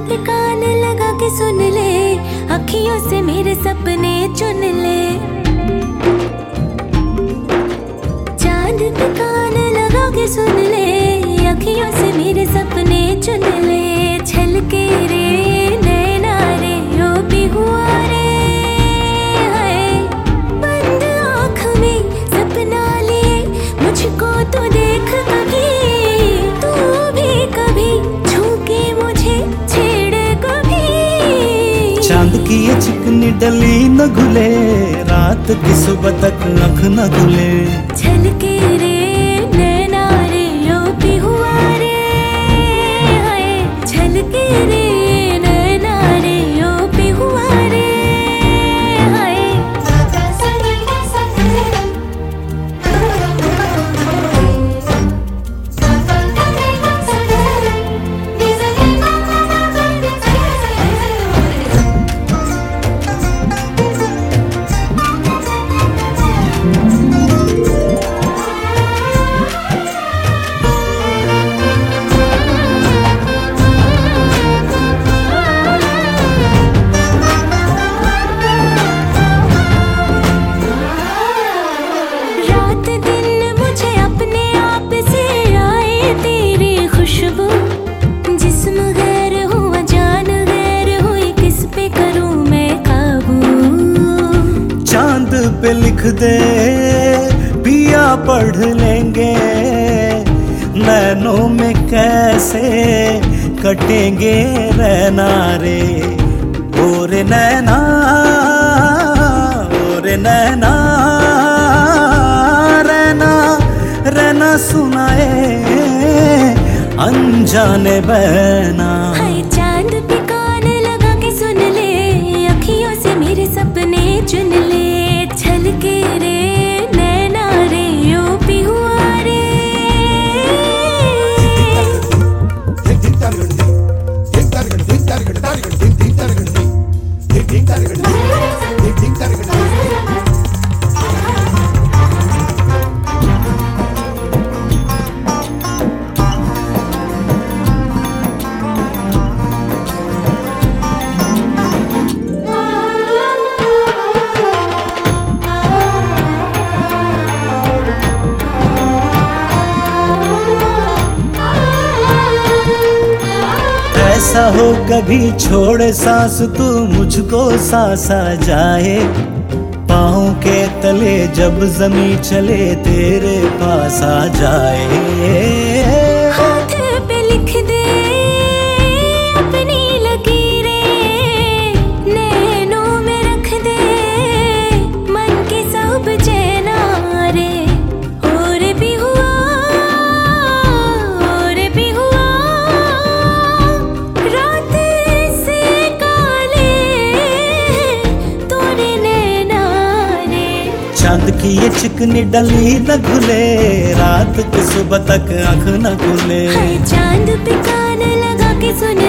पे कान लगा के सुन ले, अखियों से मेरे सपने चुन ले। चांद पे कान लगा के सुन ले, अखियों से मेरे सपने चुन ले। छलके रे नैना रे ओ बिहुआ रे, हाय बंद आँख में सपना ले मुझको तो देख कभी, तू भी कभी झूके मुझे छेड़ कभी। चांद की ये चिकनी डली न घुले, रात की सुबह तक आँख न खुले। छलके रे नैना रे ओ बिहुआ रे, हाय छलके रे नैना रे ओ बिहुआ रे, हाय। पे लिख दे पिया पढ़ लेंगे, नैनों में कैसे कटेंगे रहना रे। ओरे नैना ओरे नैना, रहना रहना सुनाए अनजाने बहना। चांद पे कान लगा के सुन ले, अखियों से मेरे सपने चुन ले। छलके रे नैना रे ओ बिहुआ रे, ऐसा हो कभी छोड़े सांस तू मुझको सांस आ जाए। पाँव के तले जब जमीन चले तेरे पास आ जाए। हाथ पे लिख दे अपनी लकीरें, नैनों में रख दे मन के सब चैना रे। और भी हुआ रात से काले तोरे नैना रे। चांद की ये चिकनी डली न घुले, रात की सुबह तक आँख न खुले। चांद पे कान लगा के सुन